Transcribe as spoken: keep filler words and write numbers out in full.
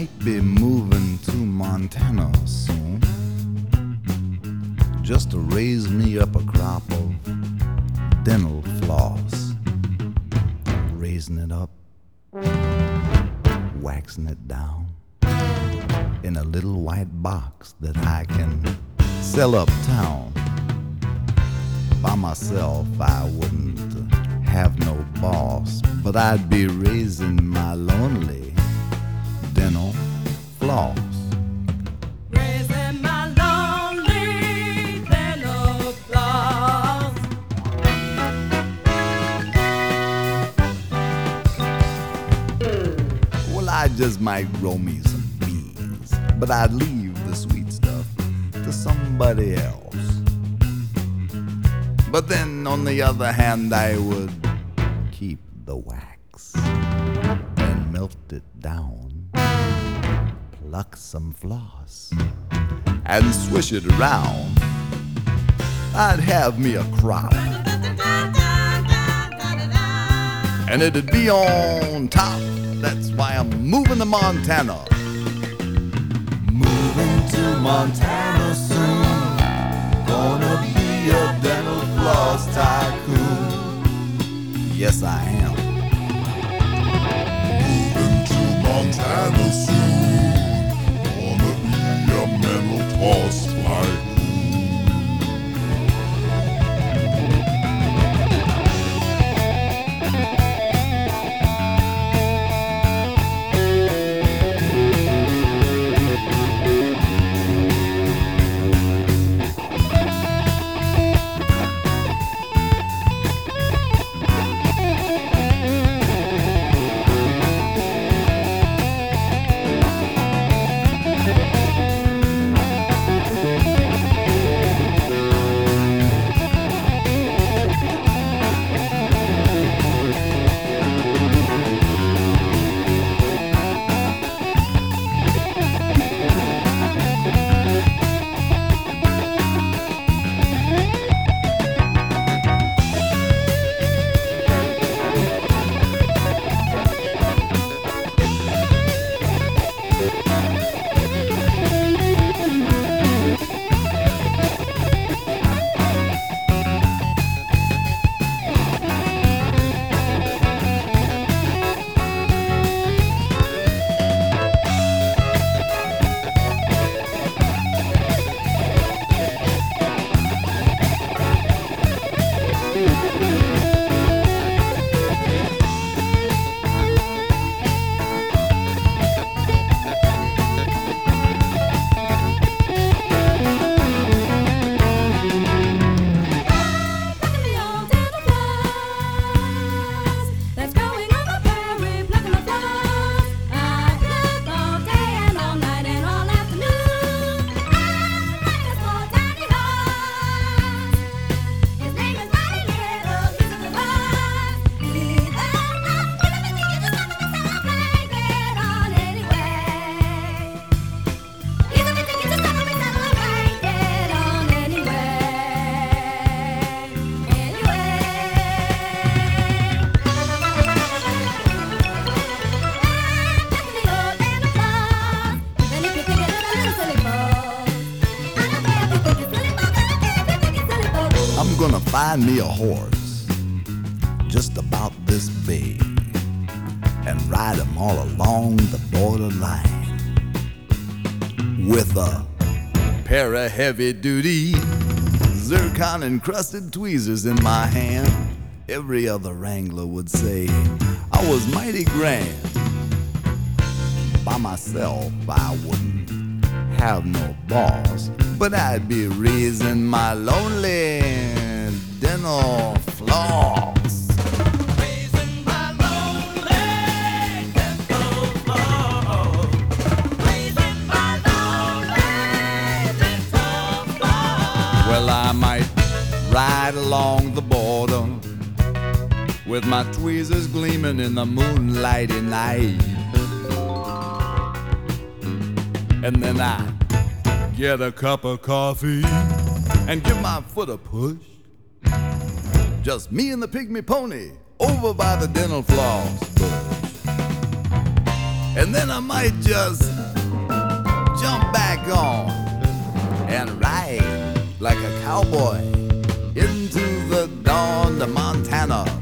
might be moving to Montana soon, just to raise me up a crop of dental floss. Raising it up, waxing it down in a little white box that I can sell uptown. By myself I wouldn't have no boss, but I'd be raising my lonely dental floss. Raising my lonely dental floss. Well, I just might grow me some beans, but I'd leave the sweet stuff to somebody else. But then, on the other hand, I would keep the wax and melt it down, pluck some floss, and swish it around. I'd have me a crop, and it'd be on top. That's why I'm moving to Montana. Moving to Montana soon. Gonna be a dental floss tycoon. Yes, I am. Moving to Montana soon. Gonna be a mental floss tycoon. Gonna find me a horse just about this big and ride him all along the borderline with a pair of heavy-duty zircon encrusted tweezers in my hand. Every other wrangler would say I was mighty grand. By myself I wouldn't have no boss, but I'd be raising my lonely dental floss. Raising my lonely dental floss. Raising my lonely dental floss. Well, I might ride along the border with my tweezers gleaming in the moonlighty night, and then I get a cup of coffee and give my foot a push. Just me and the pygmy pony over by the dental floss bush. And then I might just gone and ride like a cowboy into the dawn to Montana.